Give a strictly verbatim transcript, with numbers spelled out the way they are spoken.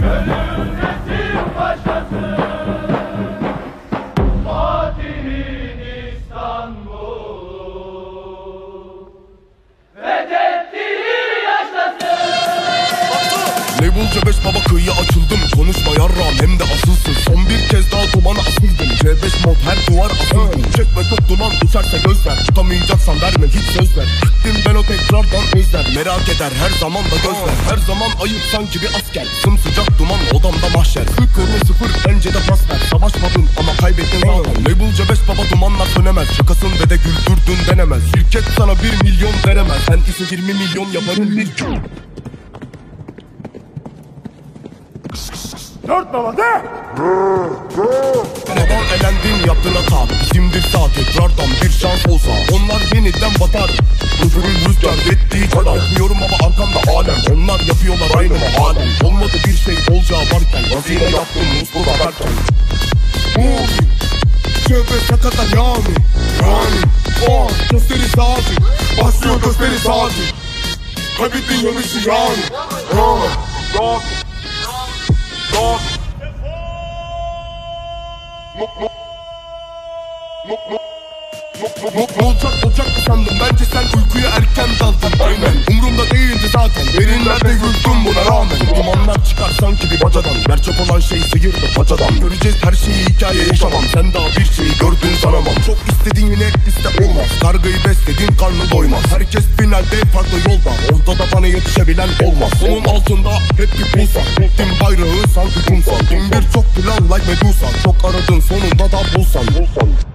resim başlasın. Fatih'in İstanbul fethettiği yaşlasın. Label C beş baba kıyıya açıldım. Konuşma yarrağım hem de asılsın. Son bir kez daha dumana asıldım. C beş mod her duvar asıldım. Çekme çok duman uçarsa gözler. Tutamayacaksan verme hiç söz ver. Gittim ben o tekrardan özler. Merak eder her zaman da gözler. Her zaman ayıp sanki bir asker. Sımsıcak duman odamda mahşer. Kırk kırmızı sıfır bence de pas ver. Savaşmadın ama kaybettin zaten. Label C beş baba dumanlar sönemez. Şakasın ve de güldürdün denemez. Şirket sana bir milyon veremez. Sen ise yirmi milyon yaparım bir gün. Dört baba de! Neden elendin yaptın hata? Bizimdir sağ tekrardan bir şans olsa. Onlar yeniden batar. Huzurun rüzgar ettiği kadar. Yapmıyorum ama arkamda alem. Onlar yapıyorlar aynı mı alem. Olmadı bir şey olacağı varken. Hazine yaptım mutlu da derken. Movie Şöyle sakata yani. Yani o gösteri saati. Başlıyor gösteri saati. Kaybettin yarışı yani. Yani Dağıt Dağıt Olacak olacak mı sandım? Bence sen uykuya erken daldın. Aynen umurumda değildi zaten. Derinlerde yürüdüm buna rağmen. Dumanlar çıkar sanki bir bacadan. Gerçek olan şey sıyırdı paçadan. Göreceğiz her şeyi hikaye yaşamam. Sen daha bir şeyi gördün sanamam. Çok istediğin yine liste olmaz. Kargayı beslediğin karnı doymaz. Herkes finalde farklı yolda. Ortada bana yetişebilen olmaz. Onun altında hep bir pulsar. Gittim bayrağı sanki kumsal. Bin bir çok plan like Medusa. Çok aradın sonunda da bulsan. bulsan.